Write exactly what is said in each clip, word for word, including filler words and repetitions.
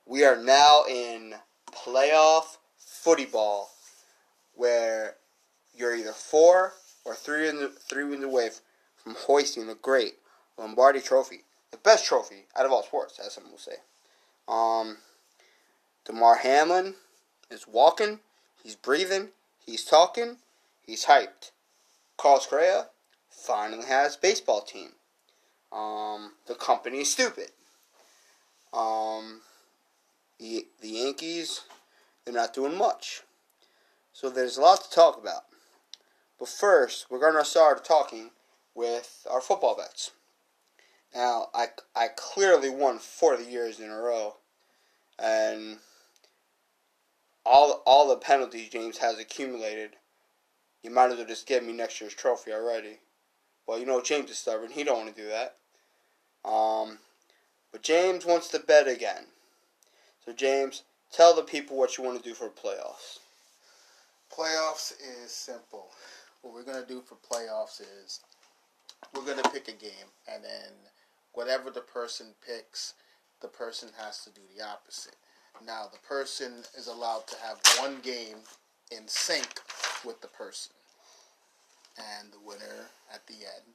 We are now in playoff footy ball, where you're either four or three wins, three wins away from hoisting the great Lombardi Trophy, the best trophy out of all sports, as some will say. Um, Damar Hamlin is walking, he's breathing, he's talking, he's hyped. Carlos Correa finally has a baseball team. Um, the company is stupid. Um, the, the Yankees, they're not doing much. So there's a lot to talk about. But first, we're going to start talking with our football bets. Now, I, I clearly won forty years in a row. And all, all the penalties James has accumulated, you might as well just give me next year's trophy already. Well, you know James is stubborn. He don't want to do that. Um, but James wants to bet again. So, James, tell the people what you want to do for playoffs. Playoffs is simple. What we're going to do for playoffs is we're going to pick a game, and then whatever the person picks, the person has to do the opposite. Now, the person is allowed to have one game in sync with the person. And the winner at the end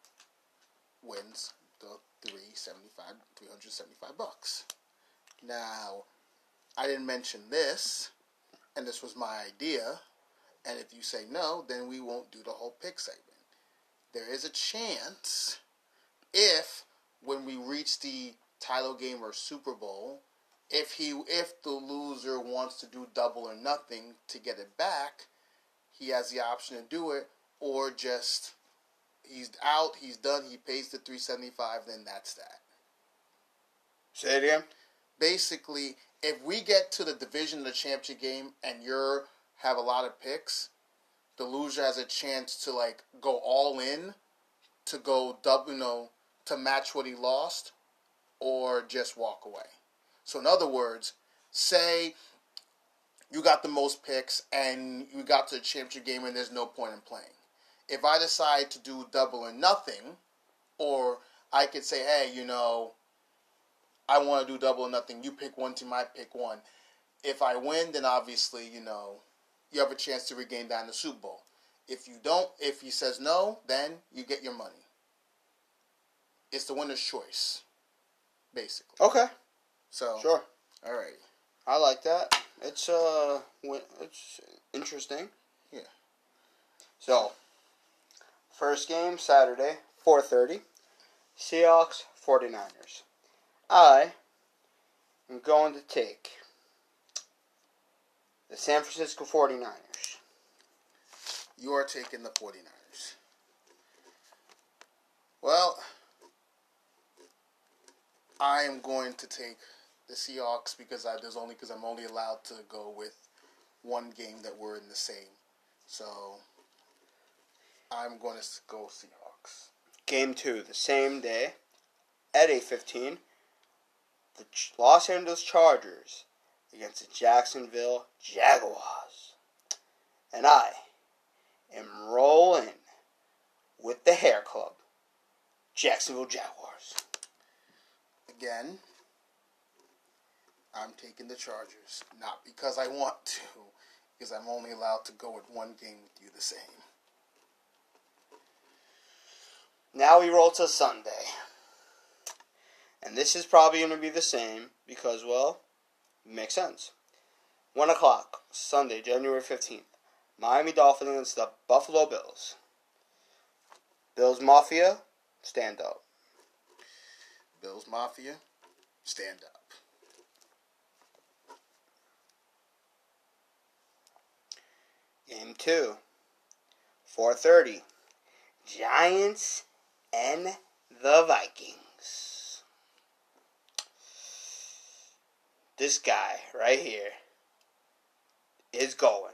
wins the three seventy-five, three hundred seventy-five bucks. Now, I didn't mention this, and this was my idea. And if you say no, then we won't do the whole pick segment. There is a chance if, when we reach the title game or Super Bowl, if he, if the loser wants to do double or nothing to get it back, he has the option to do it, or just he's out, he's done, he pays the three seventy-five, then that's that. Say it again. Basically, if we get to the division of the championship game and you're have a lot of picks, the loser has a chance to like go all in to go double, you know, to match what he lost, or just walk away. So in other words, say you got the most picks and you got to the championship game and there's no point in playing. If I decide to do double or nothing, or I could say, hey, you know, I want to do double or nothing. You pick one team, I pick one. If I win, then obviously, you know, you have a chance to regain that in the Super Bowl. If you don't, if he says no, then you get your money. It's the winner's choice, basically. Okay. So sure. All right. I like that. It's uh, it's interesting. Yeah. So, first game Saturday, four thirty, Seahawks forty-niners. I am going to take the San Francisco forty-niners. You are taking the forty-niners. Well, I am going to take the Seahawks because I, there's only because I'm only allowed to go with one game that we're in the same. So I'm going to go Seahawks. Game two, the same day, at eight fifteen, the Los Angeles Chargers against the Jacksonville Jaguars. And I am rolling with the Hair Club, Jacksonville Jaguars. Again, I'm taking the Chargers. Not because I want to, because I'm only allowed to go with one game with you the same. Now we roll to Sunday. And this is probably going to be the same because, well, it makes sense. one o'clock, Sunday, January fifteenth. Miami Dolphins against the Buffalo Bills. Bills Mafia, stand up. Bills Mafia, stand up. Game two, four thirty. Giants and the Vikings. This guy right here is going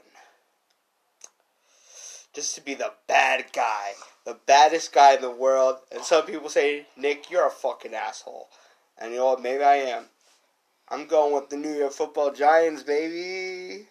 just to be the bad guy, the baddest guy in the world. And some people say, Nick, you're a fucking asshole. And you know what? Maybe I am. I'm going with the New York Football Giants, baby.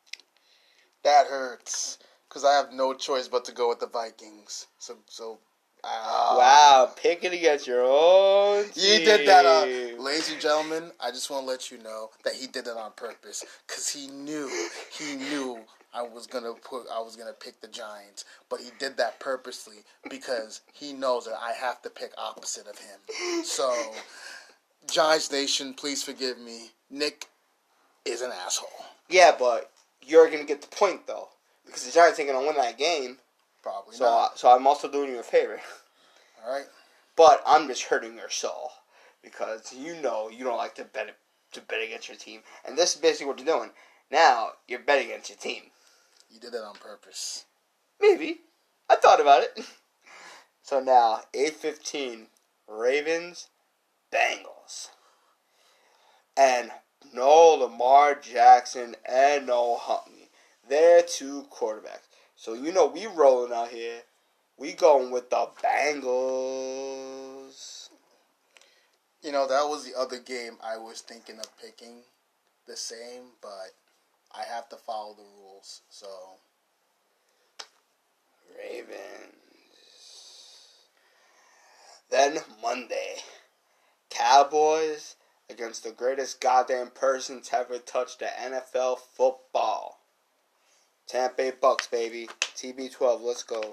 That hurts, because I have no choice but to go with the Vikings. So, so Uh, Wow, picking against your own team. You did that, uh, ladies and gentlemen. I just want to let you know that he did that on purpose because he knew, he knew I was gonna put, I was gonna pick the Giants, but he did that purposely because he knows that I have to pick opposite of him. So, Giants Nation, please forgive me. Nick is an asshole. Yeah, but you're gonna get the point though because the Giants ain't gonna win that game. Probably so, not. Uh, so I'm also doing you a favor. All right. But I'm just hurting your soul because you know you don't like to bet to bet against your team, and this is basically what you're doing. Now you're betting against your team. You did that on purpose. Maybe. I thought about it. So now eight fifteen, Ravens, Bengals, and no Lamar Jackson and no Huntley. They're two quarterbacks. So you know we rolling out here. We going with the Bengals. You know, that was the other game I was thinking of picking the same, but I have to follow the rules, so. Ravens. Then Monday, Cowboys against the greatest goddamn person to ever touch the N F L football. Tampa Bay Bucks, baby. T B twelve, let's go.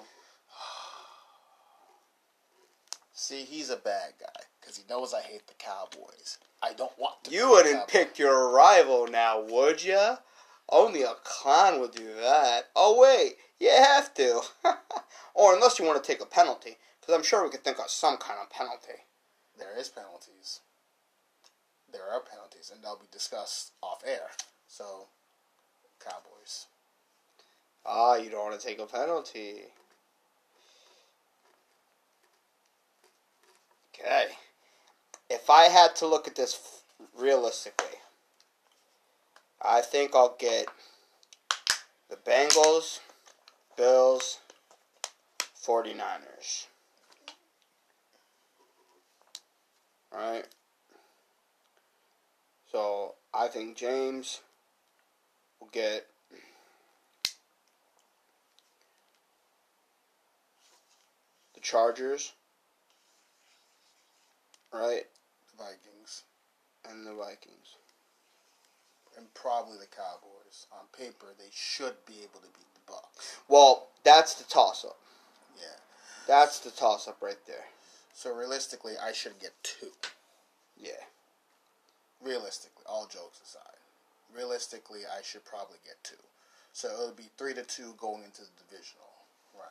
See, he's a bad guy because he knows I hate the Cowboys. I don't want to. You wouldn't pick your rival now, would ya? Only a clown would do that. Oh, wait. You have to. Or unless you want to take a penalty. Because I'm sure we could think of some kind of penalty. There is penalties. There are penalties, and they'll be discussed off air. So, Cowboys. Ah, you don't want to take a penalty. Okay. If I had to look at this realistically, I think I'll get the Bengals, Bills, forty-niners. Alright? So, I think James will get the Chargers. Right? The Vikings. And the Vikings. And probably the Cowboys. On paper, they should be able to beat the Bucks. Well, that's the toss-up. Yeah. That's the toss-up right there. So realistically, I should get two. Yeah. Realistically, all jokes aside. Realistically, I should probably get two. So it would be three to two going into the divisional round.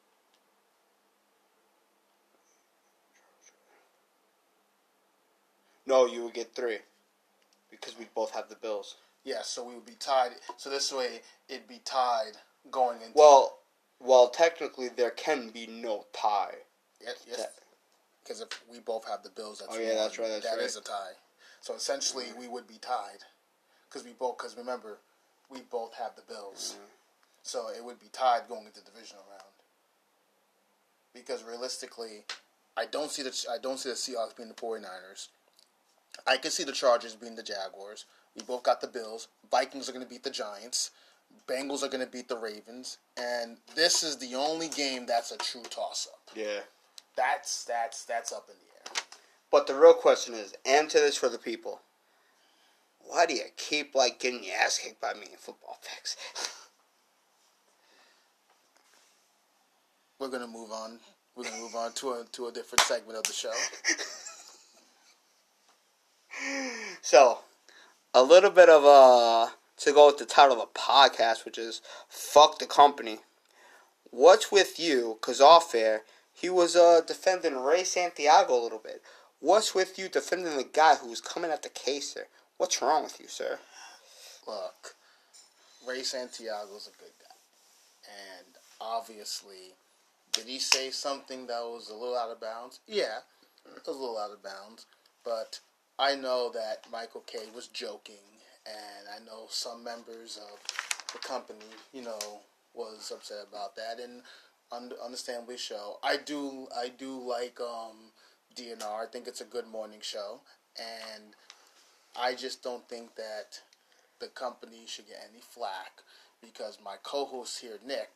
No, you would get three. Because we both have the Bills. Yeah, so we would be tied. So this way, it'd be tied going into... Well, well, technically, there can be no tie. Yes, yes. Because if we both have the Bills, that's oh yeah, one, that's right. That's that right. is a tie. So essentially, mm-hmm. we would be tied because we both. Because remember, we both have the Bills, mm-hmm. so it would be tied going into the divisional round. Because realistically, I don't see the I don't see the Seahawks being the forty-niners. I can see the Chargers being the Jaguars. We both got the Bills. Vikings are going to beat the Giants. Bengals are going to beat the Ravens. And this is the only game that's a true toss-up. Yeah. That's that's that's up in the air. But the real question is, answer this for the people. Why do you keep like getting your ass kicked by me in football picks? We're gonna move on. We're gonna move on to a to a different segment of the show. So, a little bit of a to go with the title of the podcast, which is "Fuck the Company." What's with you? Cause off air. He was uh, defending Ray Santiago a little bit. What's with you defending the guy who was coming at the case there? What's wrong with you, sir? Look, Ray Santiago's a good guy. And obviously, did he say something that was a little out of bounds? Yeah, it was a little out of bounds. But I know that Michael Kay was joking. And I know some members of the company, you know, was upset about that. And understandably so. I do I do like um, D N R. I think it's a good morning show. And I just don't think that the company should get any flack because my co-host here, Nick,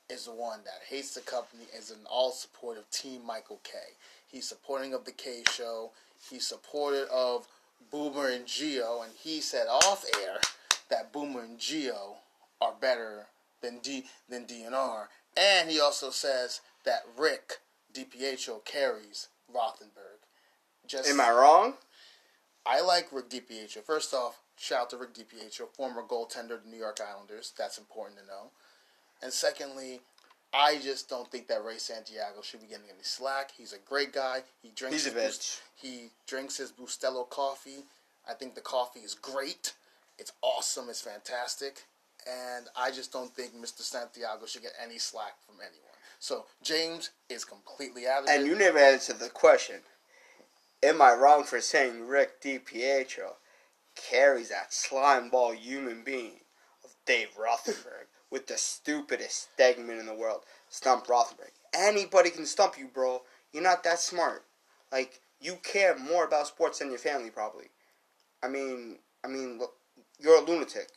is the one that hates the company, is an all supportive Team Michael K. He's supporting of the K Show. He's supportive of Boomer and Gio, and he said off air that Boomer and Gio are better than D than D N R. And he also says that Rick DiPietro carries Rothenberg. Just, Am I wrong? I like Rick DiPietro. First off, shout out to Rick DiPietro, former goaltender of the New York Islanders. That's important to know. And secondly, I just don't think that Ray Santiago should be getting any slack. He's a great guy. He drinks He's a his bitch. He drinks his Bustelo coffee. I think the coffee is great. It's awesome. It's fantastic. And I just don't think Mister Santiago should get any slack from anyone. So James is completely out of it. And you never answered the question. Am I wrong for saying Rick DiPietro carries that slime ball human being of Dave Rothenberg with the stupidest segment in the world, Stump Rothenberg? Anybody can stump you, bro. You're not that smart. Like, you care more about sports than your family, probably. I mean, I mean, look, you're a lunatic.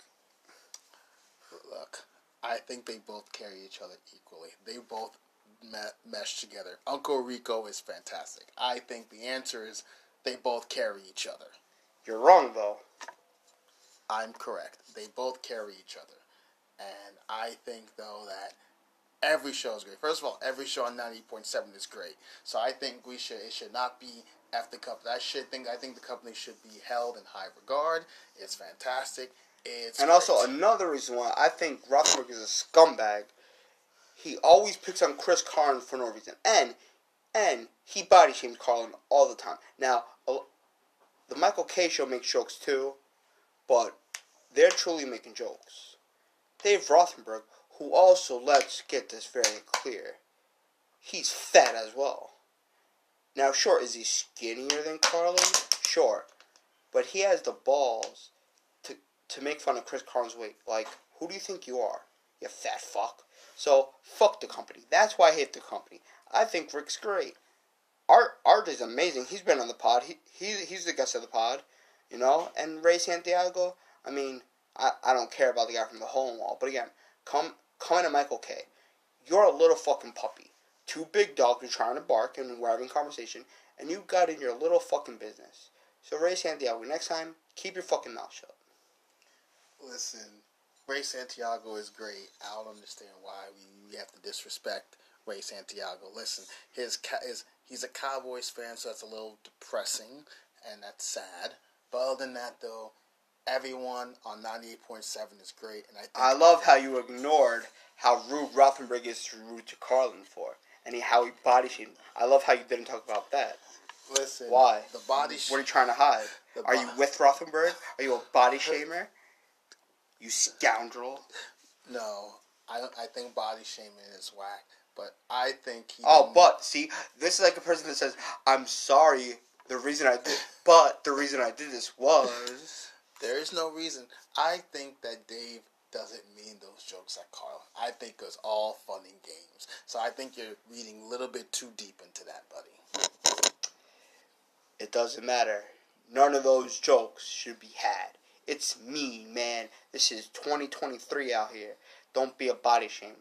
Look, I think they both carry each other equally. They both me- mesh together. Uncle Rico is fantastic. I think the answer is they both carry each other. You're wrong, though. I'm correct. They both carry each other. And I think, though, that every show is great. First of all, every show on ninety point seven is great. So I think we should it should not be F the company. I should think I think the company should be held in high regard. It's fantastic. It's and great. also another reason why I think Rothenberg is a scumbag. He always picks on Chris Carlin for no reason, and and he body shames Carlin all the time. Now, the Michael K Show makes jokes too, but they're truly making jokes. Dave Rothenberg, who also, let's get this very clear, he's fat as well. Now, sure, is he skinnier than Carlin? Sure, but he has the balls to to make fun of Chris Carlin's weight. Like, who do you think you are, you fat fuck? So, fuck the company. That's why I hate the company. I think Rick's great. Art Art is amazing. He's been on the pod. He, he He's the guest of the pod, you know? And Ray Santiago, I mean, I, I don't care about the guy from the hole in wall. But again, come, come to Michael K. You're a little fucking puppy. Two big dogs are trying to bark and we're having conversation, and you got in your little fucking business. So, Ray Santiago, next time, keep your fucking mouth shut. Listen, Ray Santiago is great. I don't understand why we, we have to disrespect Ray Santiago. Listen, his, his he's a Cowboys fan, so that's a little depressing, and that's sad. But other than that, though, everyone on ninety-eight point seven is great. And I think I love how you ignored how rude Rothenberg is to rude to Carlin for, and he, how he body shamed. I love how you didn't talk about that. Listen, why? The body. Sh- what are you trying to hide? Are bo- you with Rothenberg? Are you a body shamer? You scoundrel. No, I I think body shaming is whack. But I think he... Oh, but, see, this is like a person that says, I'm sorry, the reason I did... But the reason I did this was... There is no reason. I think that Dave doesn't mean those jokes at Carl. I think it's all fun and games. So I think you're reading a little bit too deep into that, buddy. It doesn't matter. None of those jokes should be had. It's me, man. This is twenty twenty-three out here. Don't be a body shamer.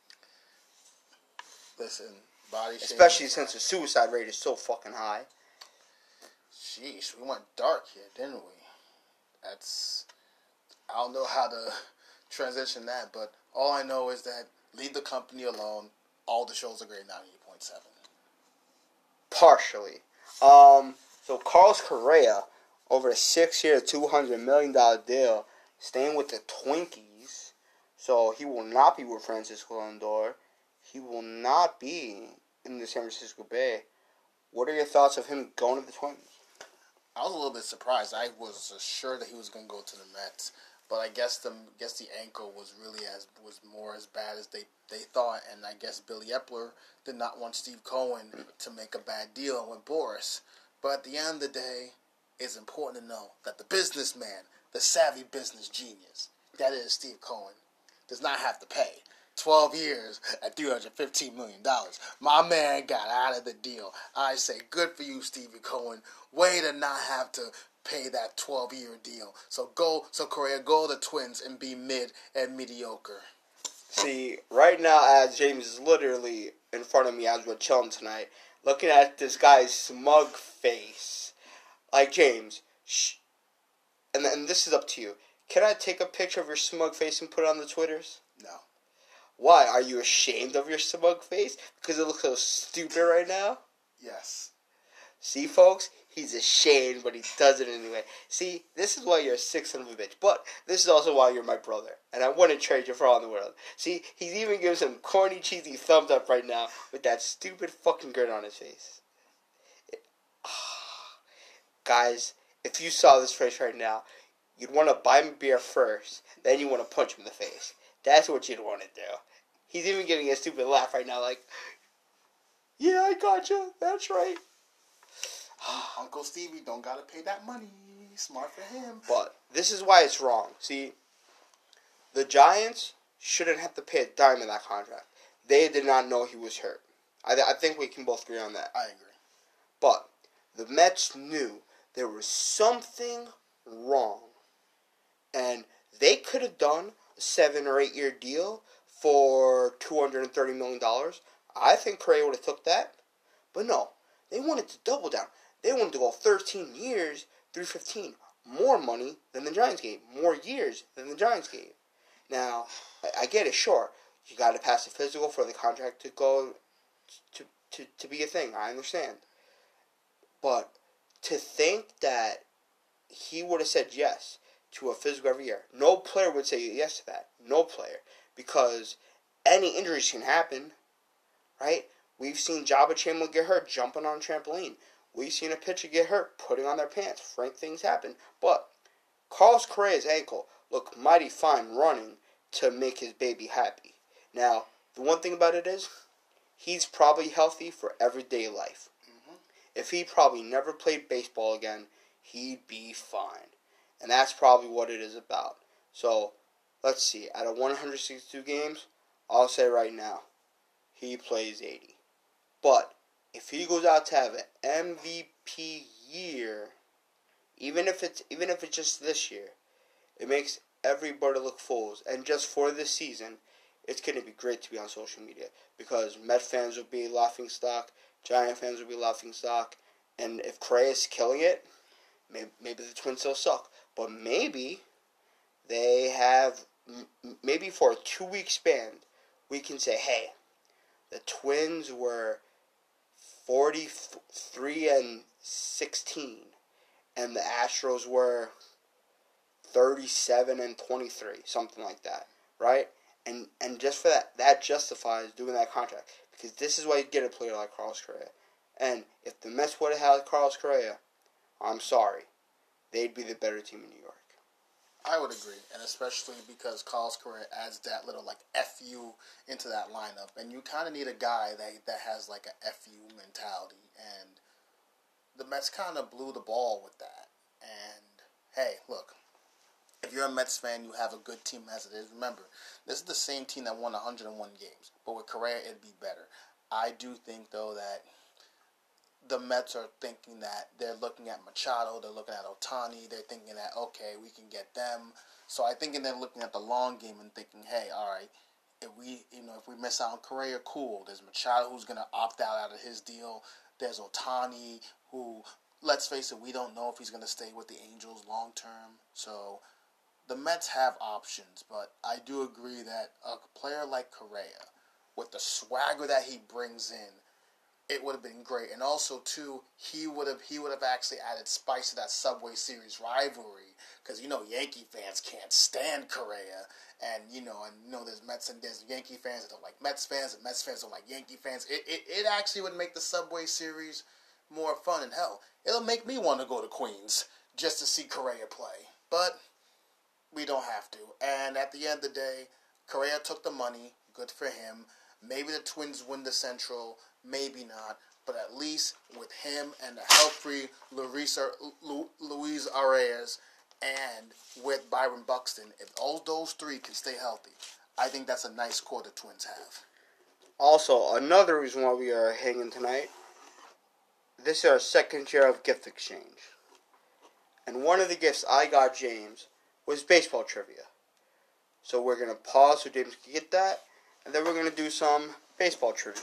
Listen, body shaming... Especially since the suicide rate is so fucking high. Sheesh, we went dark here, didn't we? That's... I don't know how to transition that, but all I know is that leave the company alone. All the shows are great, ninety-eight point seven. Partially. Um, so Carlos Correa, over a six-year, two hundred million dollars deal, staying with the Twinkies. So he will not be with Francisco Lindor. He will not be in the San Francisco Bay. What are your thoughts of him going to the Twins? I was a little bit surprised. I was sure that he was going to go to the Mets, but I guess the guess the ankle was really as was more as bad as they, they thought, and I guess Billy Epler did not want Steve Cohen to make a bad deal with Boris. But at the end of the day, it's important to know that the businessman, the savvy business genius, that is Steve Cohen, does not have to pay twelve years at three hundred fifteen million dollars. My man got out of the deal. I say, good for you, Stevie Cohen. Way to not have to pay that twelve-year deal. So go, so Correa, go to the Twins and be mid and mediocre. See, right now, as James is literally in front of me as we're chilling tonight, looking at this guy's smug face. Like, James, shh. And, and this is up to you. Can I take a picture of your smug face and put it on the Twitters? No. Why? Are you ashamed of your smug face? Because it looks so stupid right now? Yes. See, folks? He's ashamed, but he does it anyway. See, this is why you're a sick son of a bitch. But this is also why you're my brother. And I wouldn't trade you for all in the world. See, he's even giving some corny, cheesy thumbs up right now with that stupid fucking grin on his face. It, oh. Guys, if you saw this face right now, you'd want to buy him a beer first, then you want to punch him in the face. That's what you'd want to do. He's even giving a stupid laugh right now like, yeah, I gotcha. That's right. Uncle Stevie don't gotta pay that money. Smart for him. But this is why it's wrong. See, the Giants shouldn't have to pay a dime in that contract. They did not know he was hurt. I, th- I think we can both agree on that. I agree. But the Mets knew there was something wrong. And they could have done a seven or eight year deal for two hundred thirty million dollars. I think Correa would have took that. But no, they wanted to double down. They wanted to go thirteen years, three fifteen. More money than the Giants gave. More years than the Giants gave. Now, I, I get it, sure. You got to pass the physical for the contract to go to, to, to be a thing. I understand. But to think that he would have said yes to a physical every year. No player would say yes to that. No player. Because any injuries can happen. Right? We've seen Jabba Chamberlain get hurt jumping on a trampoline. We've seen a pitcher get hurt putting on their pants. Frank things happen. But Carlos Correa's ankle looked mighty fine running to make his baby happy. Now, the one thing about it is, he's probably healthy for everyday life. Mm-hmm. If he probably never played baseball again, he'd be fine. And that's probably what it is about. So, let's see. Out of one hundred sixty-two games, I'll say right now, he plays eighty. But if he goes out to have an M V P year, even if it's even if it's just this year, it makes everybody look fools. And just for this season, it's going to be great to be on social media because Met fans will be laughing stock, Giant fans will be laughing stock, and if Correa is killing it, maybe, maybe the Twins still suck. But maybe they have, maybe for a two-week span, we can say, hey, the Twins were forty-three and sixteen, and the Astros were thirty-seven and twenty-three, something like that, right? And and just for that, that justifies doing that contract because this is why you get a player like Carlos Correa. And if the Mets would have had Carlos Correa, I'm sorry, they'd be the better team in New York. I would agree, and especially because Carlos Correa adds that little like F U into that lineup, and you kind of need a guy that that has like a F U mentality, and the Mets kind of blew the ball with that. And hey, look, if you're a Mets fan, you have a good team as it is. Remember, this is the same team that won one hundred one games, but with Correa, it'd be better. I do think though that the Mets are thinking that they're looking at Machado, they're looking at Ohtani, they're thinking that, okay, we can get them. So I think they're looking at the long game and thinking, hey, all right, if we, you know, if we miss out on Correa, cool. There's Machado who's going to opt out out of his deal. There's Ohtani who, let's face it, we don't know if he's going to stay with the Angels long term. So the Mets have options, but I do agree that a player like Correa, with the swagger that he brings in, it would have been great. And also, too, he would have he would have actually added spice to that Subway Series rivalry. Because, you know, Yankee fans can't stand Correa. And, you know, and you know, there's Mets and there's Yankee fans that don't like Mets fans, and Mets fans don't like Yankee fans. It, it, it actually would make the Subway Series more fun. And, hell, it'll make me want to go to Queens just to see Correa play. But we don't have to. And at the end of the day, Correa took the money. Good for him. Maybe the Twins win the Central. Maybe not, but at least with him and the health-free Luis, Luis Arias and with Byron Buxton, if all those three can stay healthy, I think that's a nice core the Twins have. Also, another reason why we are hanging tonight, this is our second year of gift exchange. And one of the gifts I got James was baseball trivia. So we're going to pause so James can get that. and then we're going to do some baseball trivia.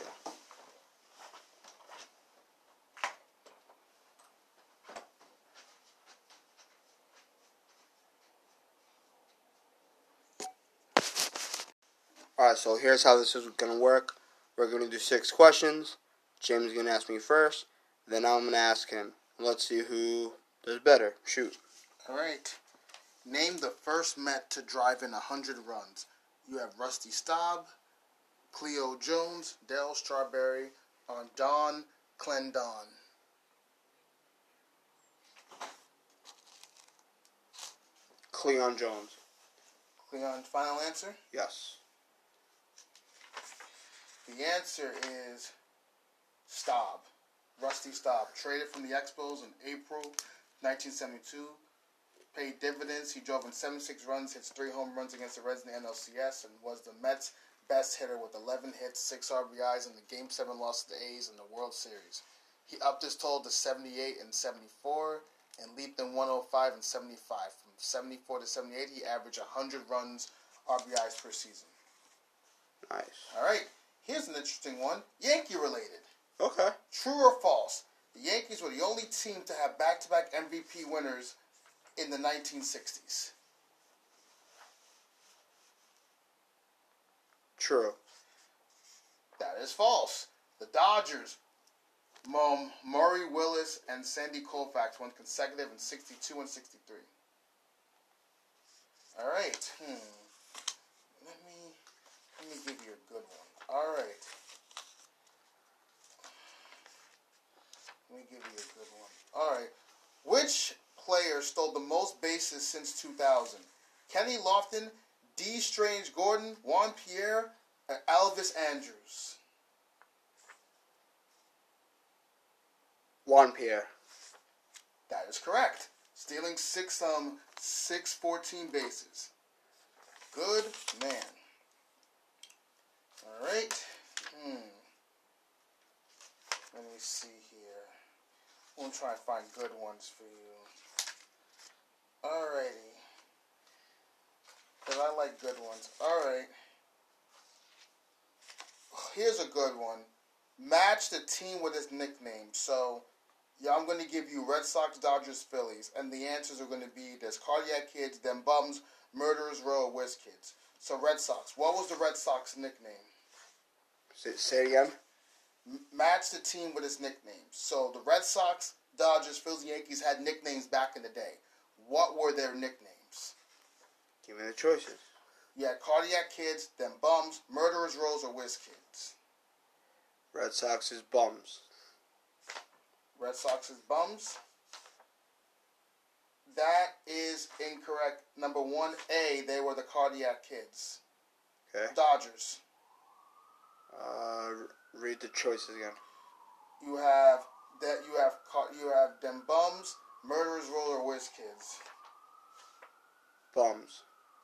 Alright, so here's how this is going to work. We're going to do six questions. James is going to ask me first. Then I'm going to ask him. Let's see who does better. Shoot. Alright. Name the first Met to drive in one hundred runs. You have Rusty Staub, Cleo Jones, Darryl Strawberry, on Don Clendon. Cleon Jones. Cleon, final answer? Yes. The answer is Staub. Rusty Staub. Traded from the Expos in April nineteen seventy-two. Paid dividends. He drove in seventy-six runs, hits three home runs against the Reds in the N L C S, and was the Mets' best hitter with eleven hits, six R B Is in the Game seven loss to the A's in the World Series. He upped his total to seventy-eight and seventy-four and leaped in one oh five and seventy-five. From seventy-four to seventy-eight, he averaged one hundred runs, R B Is per season. Nice. All right. Here's an interesting one. Yankee related. Okay. True or false? The Yankees were the only team to have back-to-back M V P winners in the nineteen sixties. True. That is false. The Dodgers, um, Murray Willis and Sandy Koufax won consecutive in sixty-two and sixty-three. All right. Hmm. Let me let me give you a good one. All right. Let me give you a good one. All right. Which player stole the most bases since two thousand? Kenny Lofton, D. Strange Gordon, Juan Pierre, and Elvis Andrews? Juan Pierre. That is correct. Stealing six um six fourteen bases. Good man. All right. Hmm. Let me see here. I'm gonna try and find good ones for you. Alrighty. Because I like good ones. Alright. Here's a good one. Match the team with its nickname. So, yeah, I'm going to give you Red Sox, Dodgers, Phillies. And the answers are going to be, there's Cardiac Kids, Them Bums, Murderers Row, Whiz Kids. So, Red Sox. What was the Red Sox nickname? Say, say it again. M- match the team with its nicknames. So, the Red Sox, Dodgers, Phillies, Yankees had nicknames back in the day. What were their nicknames? Give me the choices. You had Cardiac Kids, Them Bums, Murderers Row, or Whiz Kids. Red Sox is bums. Red Sox is bums. That is incorrect. Number one A, they were the Cardiac Kids. Okay. Dodgers. Uh, read the choices again. You have that. You have you have Them Bums, Murderers Row, or Whiz Kids. Bums.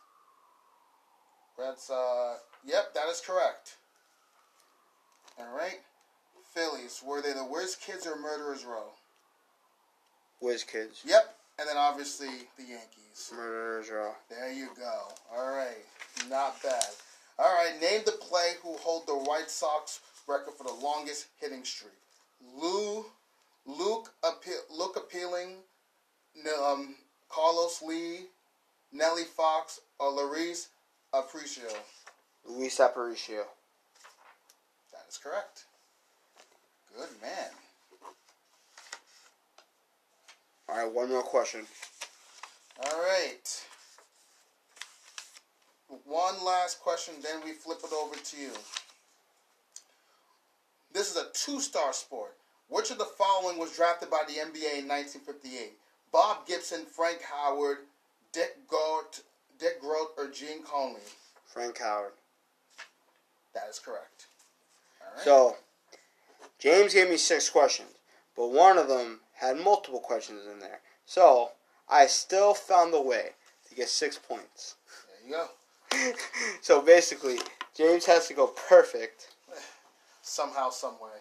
That's uh. Yep, that is correct. All right. Phillies. Were they the Whiz Kids or Murderers Row? Whiz Kids. Yep. And then obviously the Yankees. Murderers Row. There you go. All right. Not bad. All right. Name the play who hold the White Sox record for the longest hitting streak. Lou, Luke, Luke Appealing, um, Carlos Lee, Nellie Fox, or Luis Aparicio. Luis Aparicio. That is correct. Good man. All right, one more question. All right. One last question, then we flip it over to you. This is a two-star sport. Which of the following was drafted by the N B A in nineteen fifty-eight? Bob Gibson, Frank Howard, Dick Groat, Dick Groat, or Gene Conley? Frank Howard. That is correct. All right. So, James gave me six questions, but one of them had multiple questions in there. So, I still found the way to get six points. There you go. So, basically, James has to go perfect. Somehow, some way.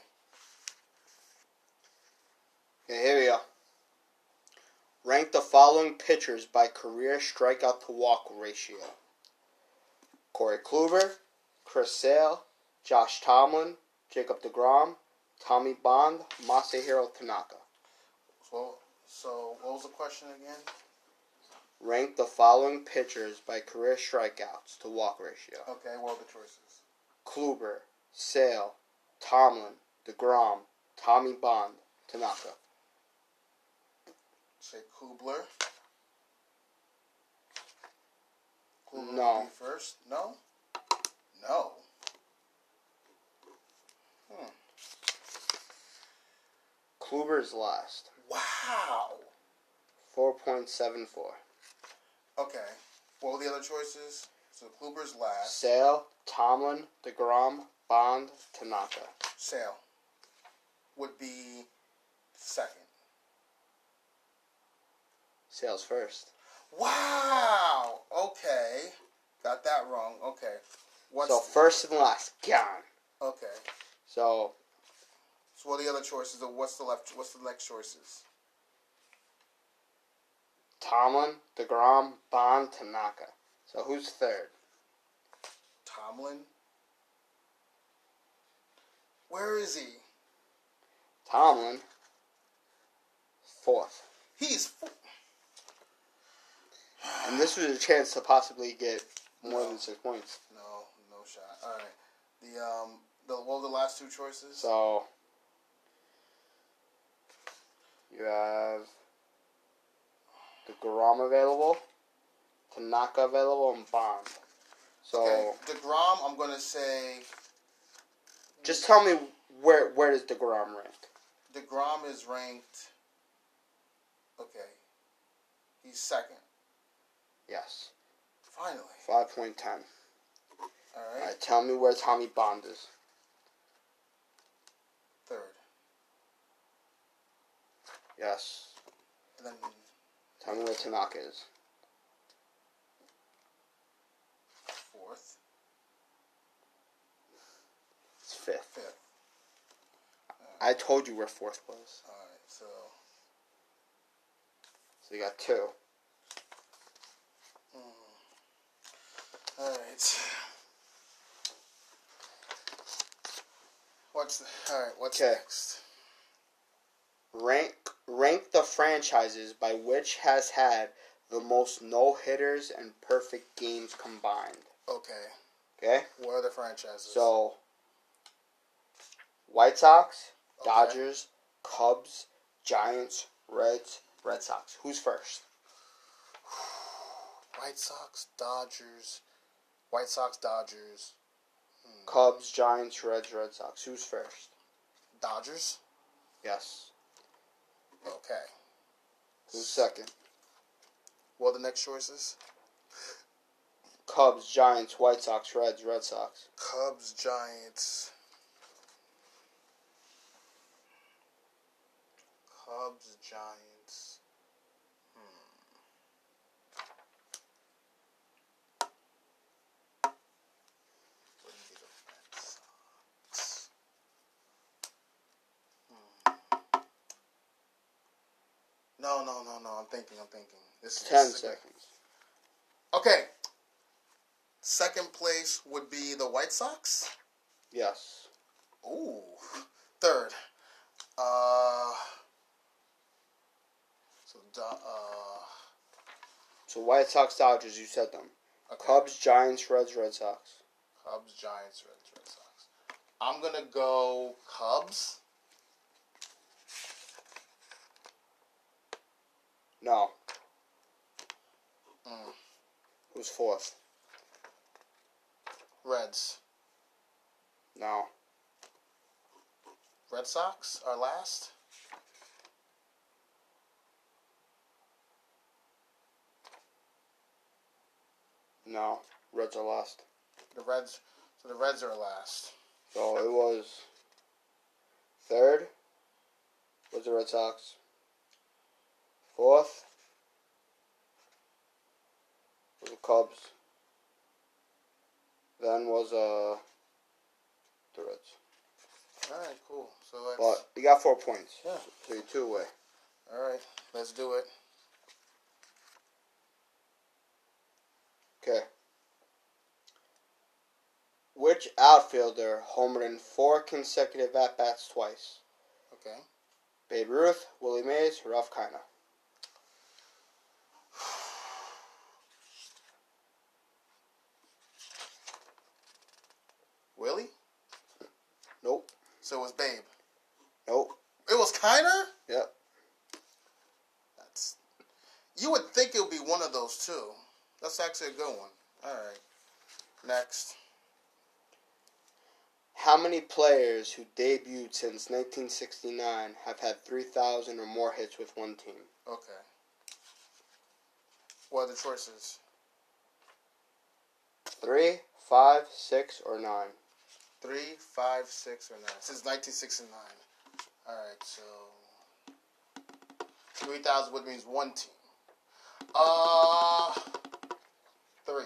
Okay, here we go. Rank the following pitchers by career strikeout to walk ratio. Corey Kluber, Chris Sale, Josh Tomlin, Jacob deGrom, Tommy Bond, Masahiro Tanaka. So, so what was the question again? Rank the following pitchers by career strikeouts to walk ratio. Okay, what are the choices? Kluber, Sale, Tomlin, deGrom, Tommy Bond, Tanaka. Say Kubler. Kubler No. would be first. No? No. Hmm. Kluber is last. Wow. four point seven four. Okay. What were the other choices? So Kluber's last. Sale, Tomlin, deGrom, Bond, Tanaka. Sale would be second. Sale's first. Wow. Okay. Got that wrong. Okay. What's So first and last, gone. Okay. So So what are the other choices? Or what's the left? What's the next choices? Tomlin, deGrom, Bond, Tanaka. So who's third? Tomlin. Where is he? Tomlin, fourth. He's. F- And this was a chance to possibly get more No. than six points. No, no shot. All right. The um, the what were the last two choices? So you have deGrom available, Tanaka available, and Bond. So okay. DeGrom, I'm gonna say. just tell me where where does deGrom rank? DeGrom is ranked. Okay. He's second. Yes, Finally. five point ten. All All right. right, tell me where Tommy Bond is. Third. Yes. And then Tell me where Tanaka is. fourth. It's fifth. Fifth. I told you where fourth was. All right. So. So you got two. All right. What's the, all right? What's 'Kay. next? Rank rank the franchises by which has had the most no hitters and perfect games combined. Okay. Okay. What are the franchises? So White Sox, Okay. Dodgers, Cubs, Giants, Reds, Red Sox. Who's first? White Sox, Dodgers. White Sox, Dodgers. Hmm. Cubs, Giants, Reds, Red Sox. Who's first? Dodgers. Yes. Okay. Who's second? What are the next choices? Cubs, Giants, White Sox, Reds, Red Sox. Cubs, Giants. Cubs, Giants. Hmm. Wouldn't be the Red Sox. Hmm. No, no, no, no. I'm thinking. I'm thinking. This, Ten this is a good- seconds. Okay. Second place would be the White Sox. Yes. Ooh. Third. Uh. So, Do- uh. So White Sox, Dodgers, you said them. Okay. Cubs, Giants, Reds, Red Sox. Cubs, Giants, Reds, Red Sox. I'm gonna go Cubs. No. Mm. Who's fourth? Reds. No. Red Sox are last. No. Reds are last. The Reds. So the Reds are last. So it was third was the Red Sox. Fourth was the Cubs. Then was uh the Reds. All right, cool. So let's. But you got four points. Yeah. So you're two away. All right, let's do it. Okay. Which Which outfielder homered in four consecutive at-bats twice? Okay. Babe Ruth, Willie Mays, Ralph Kiner. Willie? Nope. So it was Babe. Nope. It was Kiner? Yep. That's. You would think it would be one of those two. That's actually a good one. All right. Next. How many players who debuted since nineteen sixty-nine have had three thousand or more hits with one team? Okay. What are the choices? Three, five, six, or nine? Three, five, six, or nine. Since nineteen sixty-nine. All right, so three thousand, which means one team. Uh, three.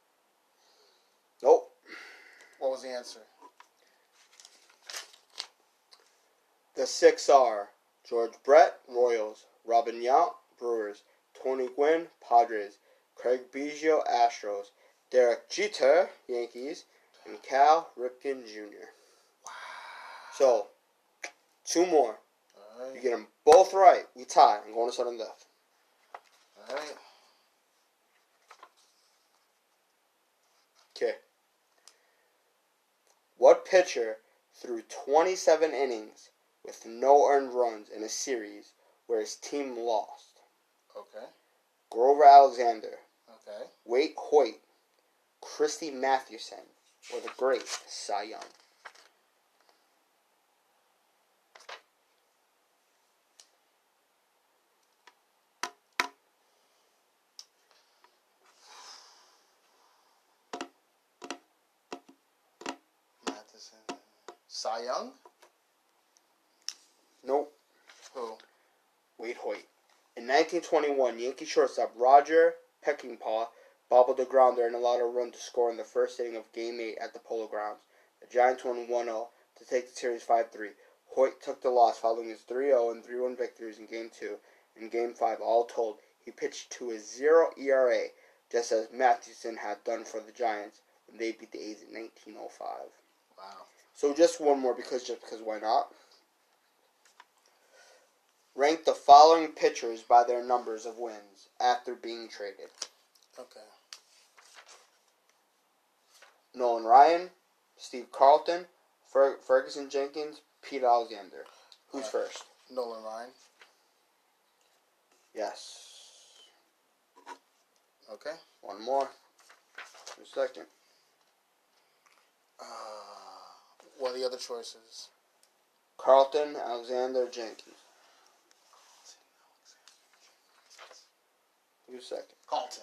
Nope. What was the answer? The six are George Brett, Royals; Robin Yount, Brewers; Tony Gwynn, Padres; Craig Biggio, Astros; Derek Jeter, Yankees; and Cal Ripken Junior Wow. So, two more. All right. You get them both right, we tie. I'm going to sudden death. All right. Okay. What pitcher threw twenty-seven innings with no earned runs in a series where his team lost? Okay. Grover Alexander, Okay. Waite Hoyt, Christy Mathewson, or the great Cy Young? Matheson. Cy Young? Nope. Who? Waite Hoyt. In nineteen twenty-one, Yankee shortstop Roger Peckinpah bobbled the grounder and allowed a run to score in the first inning of Game eight at the Polo Grounds. The Giants won one oh to take the series five three. Hoyt took the loss following his three oh and three one victories in Game two. In Game five, all told, he pitched to a zero E R A, just as Mathewson had done for the Giants when they beat the A's in nineteen oh five. Wow. So just one more, because just because why not? Rank the following pitchers by their numbers of wins after being traded. Okay. Nolan Ryan, Steve Carlton, Fer- Ferguson Jenkins, Pete Alexander. Who's Uh, first? Nolan Ryan. Yes. Okay. One more. Who's second? Uh, what are the other choices? Carlton, Alexander, Jenkins. Who's second? Carlton.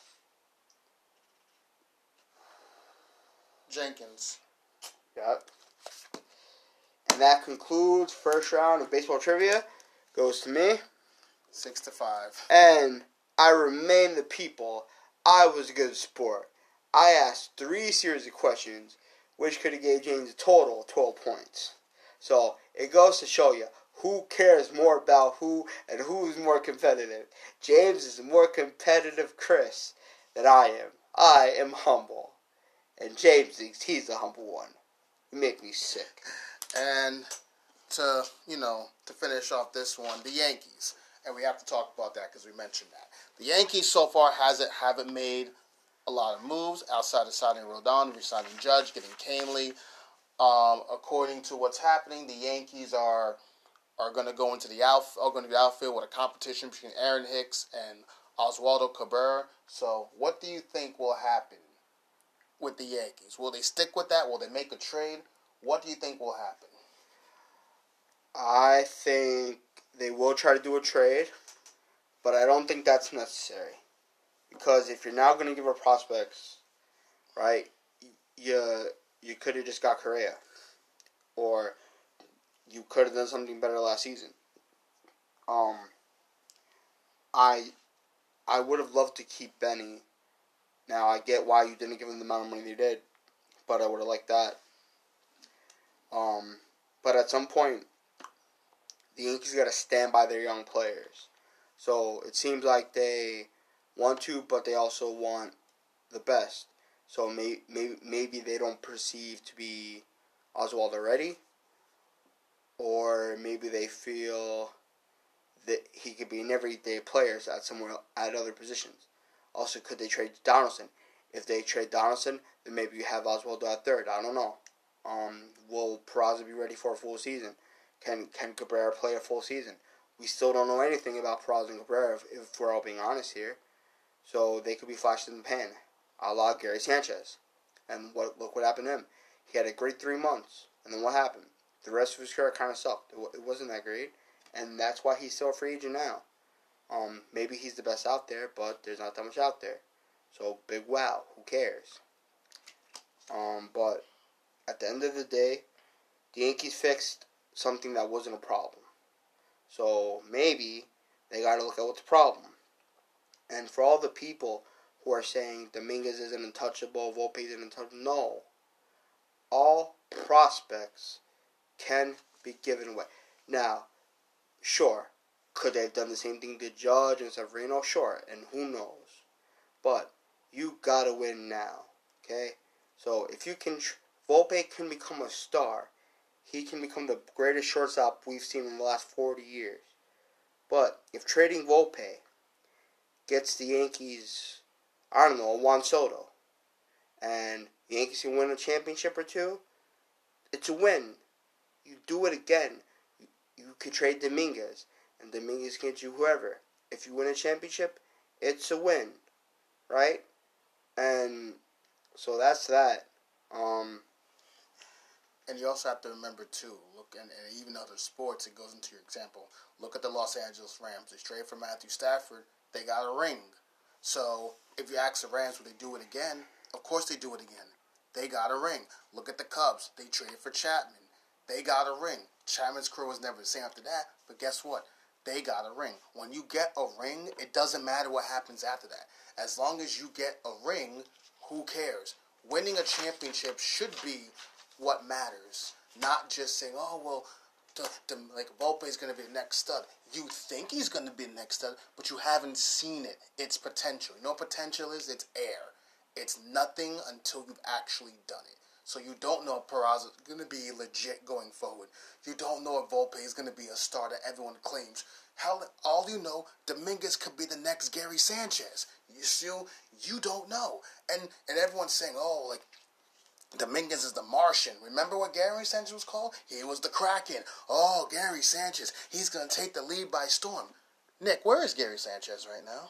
Jenkins. Yep. And that concludes first round of baseball trivia. Goes to me. Six to five. And I remain the people. I was a good sport. I asked three series of questions, which could have gave James a total of twelve points. So it goes to show you who cares more about who and who's more competitive. James is more competitive Chris than I am. I am humble. And James thinks he's the humble one. You make me sick. And to, you know, to finish off this one, the Yankees. And we have to talk about that because we mentioned that. The Yankees so far hasn't haven't made a lot of moves outside of signing Rodon, re-signing Judge, getting Canely. Um, according to what's happening, the Yankees are are going to go into the out are going to the outfield with a competition between Aaron Hicks and Oswaldo Cabrera. So, what do you think will happen with the Yankees? Will they stick with that? Will they make a trade? What do you think will happen? I think they will try to do a trade, but I don't think that's necessary. Because if you're now going to give up prospects, right, you, you could have just got Correa. Or you could have done something better last season. Um, I I would have loved to keep Benny. Now, I get why you didn't give him the amount of money you did, but I would have liked that. Um, but at some point, the Yankees got to stand by their young players. So it seems like they want to, but they also want the best. So may, may, maybe they don't perceive to be Oswald already. Or maybe they feel that he could be an everyday player at somewhere at other positions. Also, could they trade Donaldson? If they trade Donaldson, then maybe you have Oswald at third. I don't know. Um, will Peraza be ready for a full season? Can can Cabrera play a full season? We still don't know anything about Peraza and Cabrera, if, if we're all being honest here. So they could be flashed in the pan, a la Gary Sanchez. And what look what happened to him. He had a great three months, and then what happened? The rest of his career kind of sucked. It, it wasn't that great, and that's why he's still a free agent now. Um, maybe he's the best out there, but there's not that much out there. So big wow, who cares? Um, but at the end of the day, the Yankees fixed something that wasn't a problem. So maybe they got to look at what's the problem. And for all the people who are saying Dominguez isn't untouchable, Volpe isn't untouchable, no. All prospects can be given away. Now, sure, could they have done the same thing to Judge and Severino? Sure, and who knows. But you gotta win now, okay? So if you can, Volpe can become a star. He can become the greatest shortstop we've seen in the last forty years. But if trading Volpe gets the Yankees, I don't know, a Juan Soto, and the Yankees can win a championship or two, it's a win. You do it again. You, you could trade Dominguez, and Dominguez can get you whoever. If you win a championship, it's a win, right? And so that's that. Um, and you also have to remember too. Look, and, and even other sports, it goes into your example. Look at the Los Angeles Rams. They traded for Matthew Stafford. They got a ring. So if you ask the Rams, would they do it again? Of course they do it again. They got a ring. Look at the Cubs. They traded for Chapman. They got a ring. Chapman's career was never the same after that, but guess what? They got a ring. When you get a ring, it doesn't matter what happens after that. As long as you get a ring, who cares? Winning a championship should be what matters, not just saying, oh, well, the, the, like Volpe is going to be the next stud. You think he's going to be the next stud, but you haven't seen it. It's potential. You know what potential is? It's air. It's nothing until you've actually done it. So you don't know if Peraza is going to be legit going forward. You don't know if Volpe is going to be a star that everyone claims. Hell, all you know, Dominguez could be the next Gary Sanchez. You still, you don't know. And and everyone's saying, oh, like, Dominguez is the Martian. Remember what Gary Sanchez was called? He was the Kraken. Oh, Gary Sanchez, he's going to take the lead by storm. Nick, where is Gary Sanchez right now?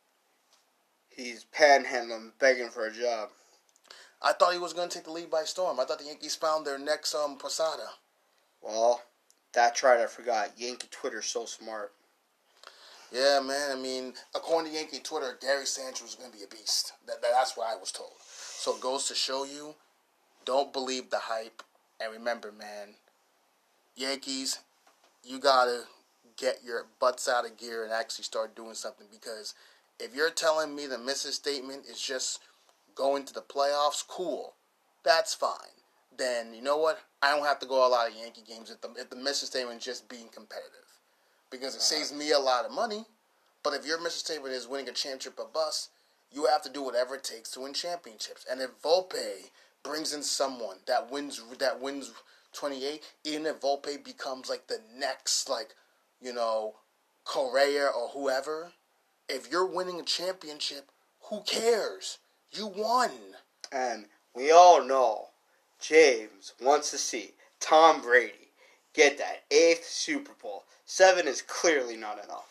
He's panhandling, begging for a job. I thought he was going to take the lead by storm. I thought the Yankees found their next um Posada. Well, that's right, I forgot. Yankee Twitter's so smart. Yeah, man. I mean, according to Yankee Twitter, Gary Sanchez was going to be a beast. That, that, that's what I was told. So it goes to show you, don't believe the hype. And remember, man, Yankees, you got to get your butts out of gear and actually start doing something. Because if you're telling me the mission statement is just going to the playoffs, cool. That's fine. Then, you know what? I don't have to go a lot of Yankee games if the, if the mission statement is just being competitive. Because it saves me a lot of money. But if your mission statement is winning a championship or bust, you have to do whatever it takes to win championships. And if Volpe brings in someone that wins that wins twenty-eight, even if Volpe becomes like the next, like, you know, Correa or whoever, if you're winning a championship, who cares? You won. And we all know James wants to see Tom Brady get that eighth Super Bowl. Seven is clearly not enough.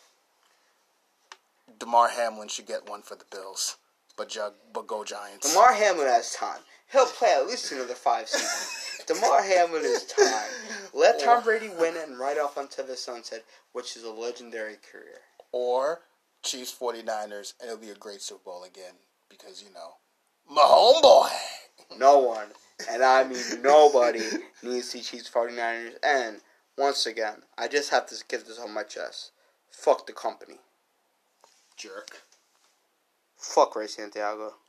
DeMar Hamlin should get one for the Bills, but Jug, but go Giants. DeMar Hamlin has time. He'll play at least another five seasons. DeMar Hamlin is time. Let Tom Brady win it and ride off onto the sunset, which is a legendary career. Or Chiefs forty-niners, and it'll be a great Super Bowl again because, you know, my homeboy. No one, and I mean nobody, needs to see Chiefs forty-niners. And once again, I just have to get this on my chest. Fuck the company. Jerk. Fuck Ray Santiago.